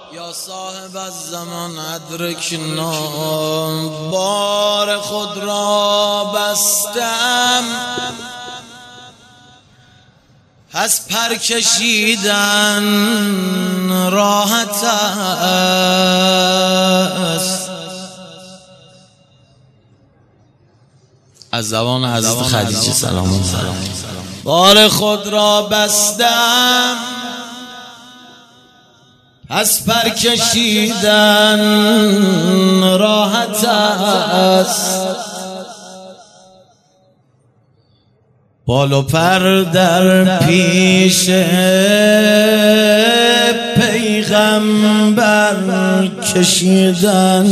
یا صاحب الزمان ادرکنا، بار خود را بستم از پر کشیدن راحت است. از زبان حضرت خدیجه سلام الله. بار خود را بستم از پر کشیدن راحت است. بال و پر در پیش پیغمبر کشیدن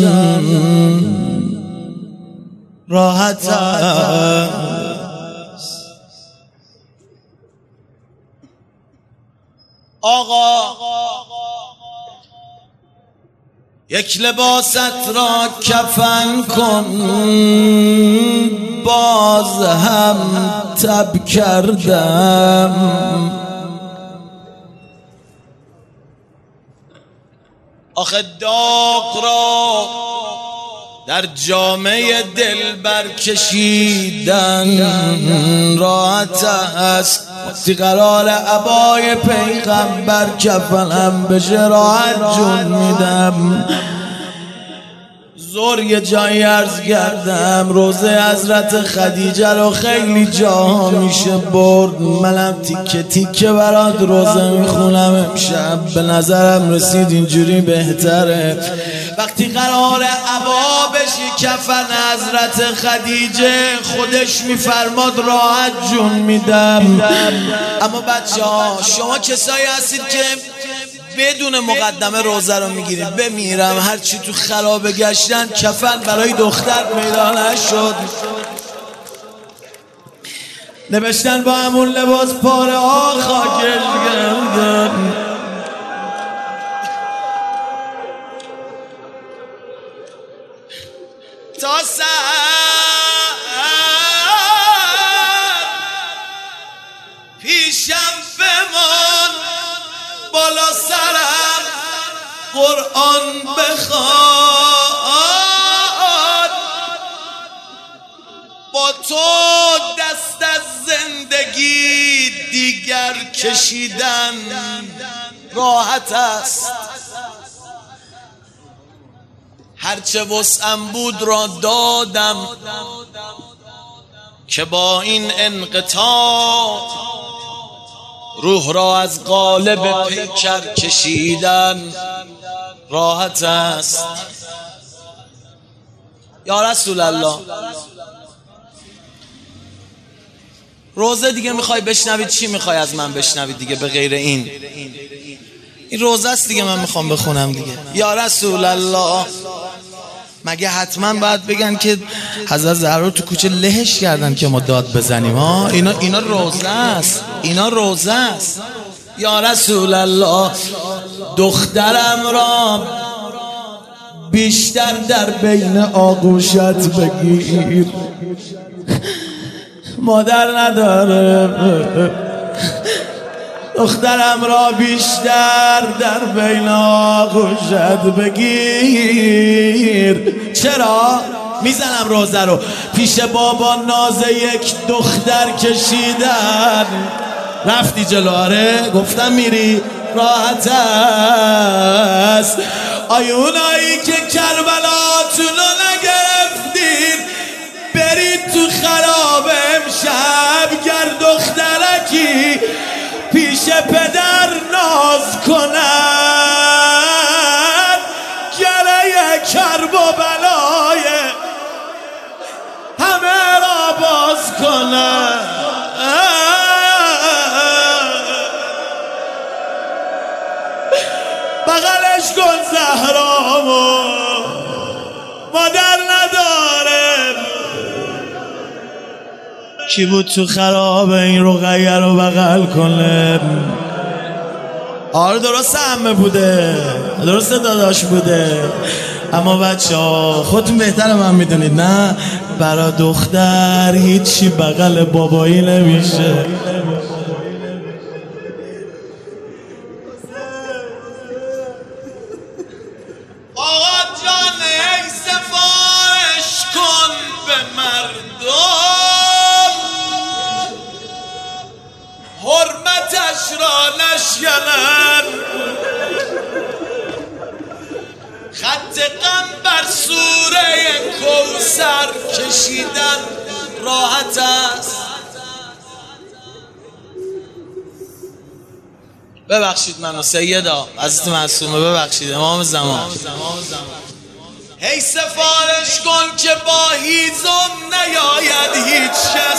راحت است. آقا یک لباست را کفن کن، باز هم تب کردم. آخه داغ را در جامعه دلبر کشیدن راحت است. وقتی قرار عبای پیغمبر کفنم بشه راحت جون میدم. زور یه جایی عرض کردم روزه حضرت خدیجه رو خیلی جاها میشه برد، منم تیکه تیکه برات روزه میخونم امشب. به نظرم رسید اینجوری بهتره. وقتی قرار عبا بشی کفن حضرت خدیجه خودش میفرماد راحت جون میدم. اما بچه ها شما کسایی هستید که بدون مقدمه روزه رو میگیرید. بمیرم هرچی تو خرابه گشتن کفن برای دختر پیدا نشد، نوشتن با همون لباس پاره ها خاکش گردن. تا سر پیشم بمان، بالا سرم قرآن بخوان، با تو دست از زندگی دیگر کشیدن راحت است. هرچه وسعم بود را دادم که با این انقطاع روح را از قالب پیکر کشیدن راحت است. یا رسول الله روزه دیگه میخوای بشنوید؟ چی میخوای از من بشنوید دیگه به غیر این روزه است دیگه من میخوام بخونم دیگه. یا رسول الله مگه حتما باید بگن که حضرت زهرا تو کوچه لهش کردن که ما داد بزنیم؟ ها اینا روزه است، اینا روزه است. یا رسول الله دخترم را بیشتر در بین آغوشت بگیر، مادر نداره. دخترم را بیشتر در بین آغوشت بگیر. چرا؟ میزنم روزه رو پیش بابا ناز یک دختر کشیدن. رفتی جلو؟ آره گفتم میری راحت است. آیونایی که کربلاتونو نگرفتین برید تو خراب امشب، گر دخترکی پیش پدر ناز کنن، گره کرب و بلای همه را باز کنن. بغلش کن زهرامو، مادر نداره. کی بود تو خراب این رقیه رو بغل کنه؟ آره درسته عمه بوده، درسته داداش بوده، اما بچه ها خودتون بهتر من میدونید نه؟ برا دختر هیچی بغل بابایی نمیشه. کشیدن راحت است. ببخشید منو سیدا عزیز معصومه، ببخشید امام زمان. هی سفارش کن که با هیزم نیاید هیچ کس.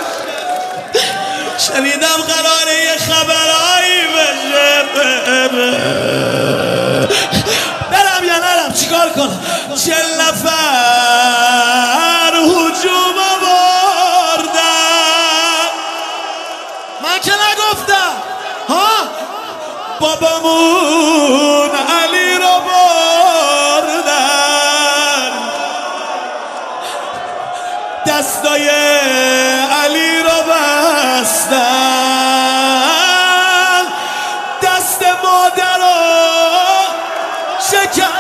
شنیدم قراره یه خبرایی بشه، برم یا نرم چیکار کنم؟ 40 نفر هجوم آوردن، من که نگفتم ها. بابامون علی رو بردن، دستای علی رو بستن، دست مادر رو شکست.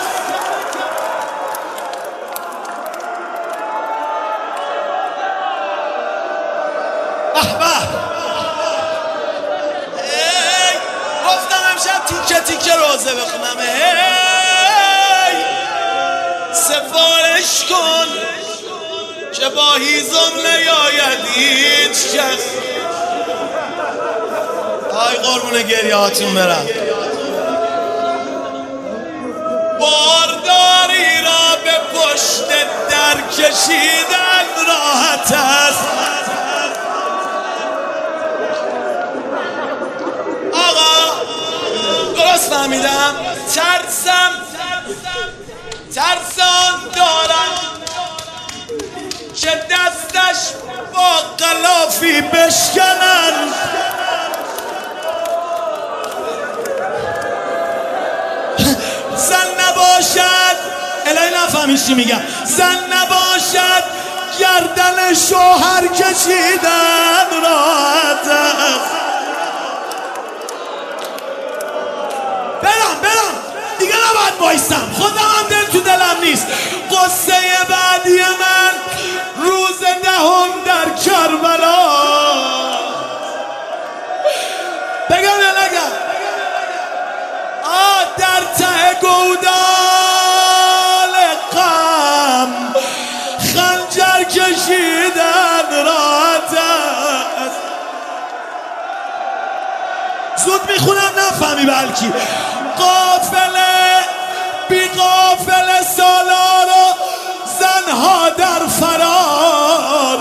گفتم امشب تیکه تیکه روزه بخونم. هی سفارش کن که با هیزم نیاید هیچ کس. آی قربون گریه هاتون برم. بارداری را به پشت در کشیدن راحت است. درست فهمیدم؟ ترسان دارم که دستش با قلافی بشکنن. زن نباشد، الهی نفهمی چی میگم، زن نباشد گردن شوهر کشیدن راحت است. برم دیگه نباید بایستم، خودم هم دل تو دلم نیست. قصه بعدی من روز 10 در کربلا. بگم یا نگم؟ در ته گودال غم خنجر کشیدن راحت است. زود میخونم نفهمی بلکی. قافله بی قافله سالار و زنها در فرار.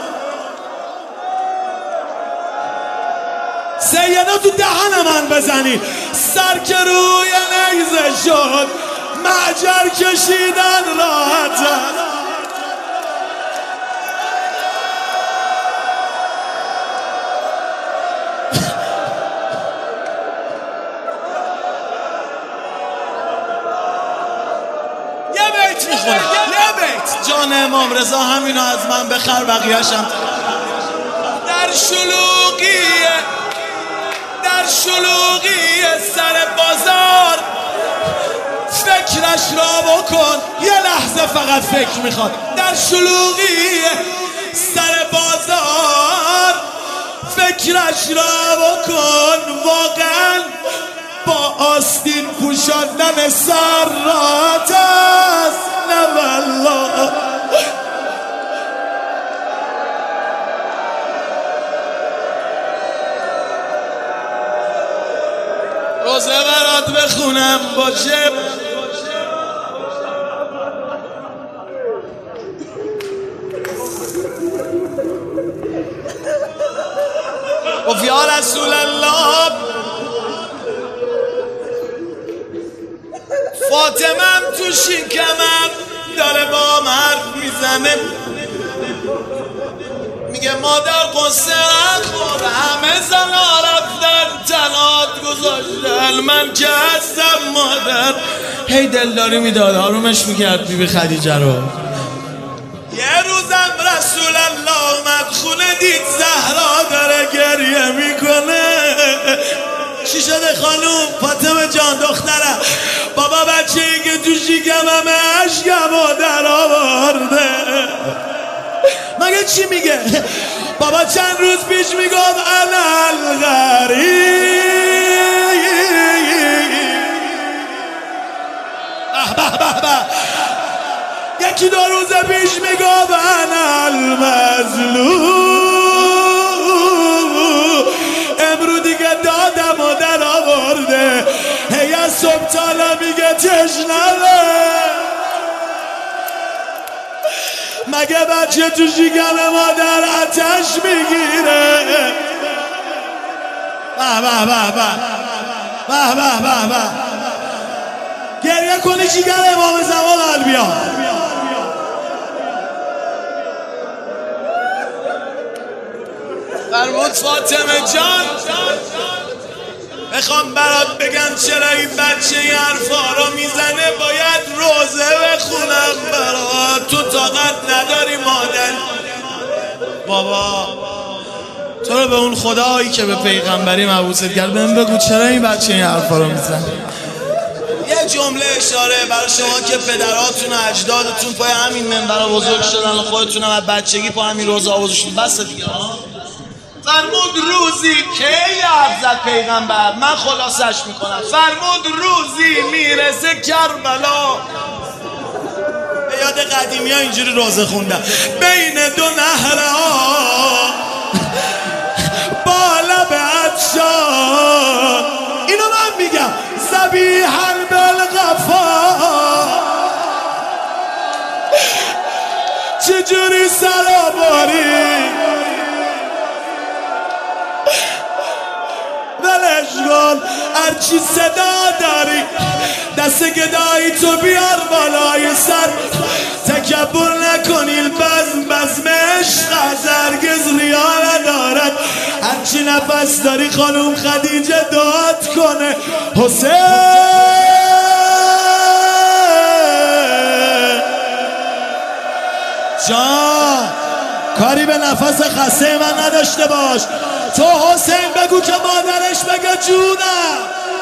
سیدا تو دهن من بزنی، سر که روی نیزه شد معجر کشیدن راحت است. یه بیت جان امام رضا همینو از من بخر، بقیه‌شم در شلوغی سر بازار فکرش را بکن. یه لحظه فقط فکر میخواد. در شلوغی سر بازار فکرش را بکن. واقعا با آستین پوشاندن سر راحت است. نه والله. روزه برات بخونم باشه. گفت یا رسول الله فاطمم تو شکمم داره با حرف میزنه، میگه مادر قصه نخور، همه زنا رفتن تنات گذاشتن، من که هستم مادر. هی دلداری میداد، آرومش میکرد بیبی خدیجه رو. یه روزم رسول الله اومد خونه، دید زهرا داره گریه میکنه. چی شده خانوم؟ فاطمه جان دخترم، بابا بچه ای که تو شکم همه عشقمو در آورده. مگه چی میگه؟ بابا چند روز پیش میگفت انا الغریب. یکی 2 روز پیش میگفت انا المظلوم، امرو دیگه دادم و در آورده، هی از صبح تالا میگه تشنمه. مگه بچه تو شکم مادر آتش میگیره؟ به به به به به به به به، گریه کنی شکم امام زمان قلبیان. فرمود فاطمه جان بخوام برات بگم چرا این بچه این حرفا رو میزنه، باید روزه بخونم برات، تو طاقت نداری مادر. بابا تو رو به اون خدایی که به پیغمبری مبعوثت کرد بهم بگو چرا این بچه این حرفا رو میزنه. یه جمله اشاره برای شما که پدراتون و اجدادتون پای همین منبر بزرگ شدن و خودتون هم از بچگی پای همین روزه آوازو شدید. بس دیگه فرمود روزی که حرف زد پیغمبر، من خلاصش میکنم. فرمود روزی میرسه کربلا، به یاد قدیمی ها اینجوری روزه خوندن، بین 2 نهرها بالا به عطشان، اینو من میگم ذبیحا بالغفا، چجوری سراباری ولشگان، هرچی صدا داری دست گدایی تو بیار بالای سر، تکبر نکنی بزم عشق از هرگز ریا ندارد، هرچی نفس داری خانوم خدیجه داد کنه حسین. جان کاری به نفس خسته من نداشته باش، تو حسین بگو که مادرش بگه جونم.